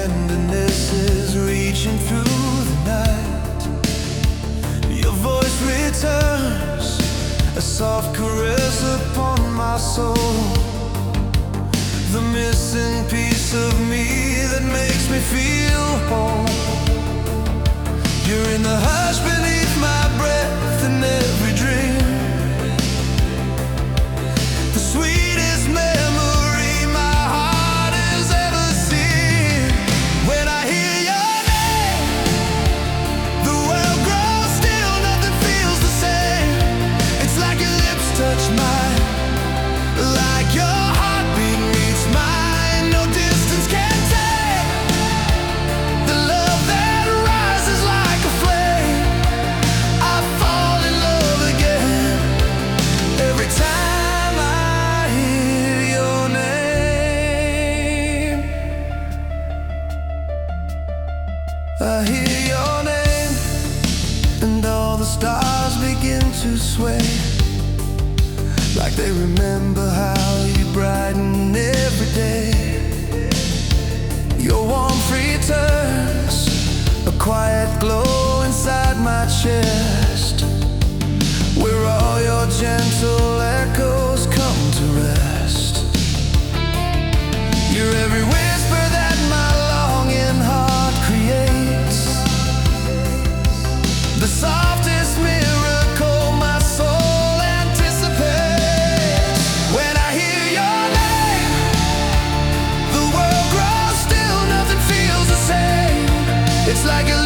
tenderness is reaching through the night. Your voice returns, a soft caress upon my soul, the missing piece of me that makes me feel whole. You're in the hush beneath my breath and every dream, the sweetest memory my heart has ever seen. When I hear your name, the world grows still, nothing feels the same. It's like your lips touch mine, like your heartbeat meets mine. No distance can take the love that rises like a flame. I fall in love again every time I hear your name. I hear your name, and all the stars begin to sway, like they remember how you brighten every day. Your warmth returns, a quiet glow inside my chest, where all your gentle echoes come to rest. You're every whisper that my longing heart creates, the softest miracle my soul anticipates. When I hear your name, the world grows still, nothing feels the same. It's like a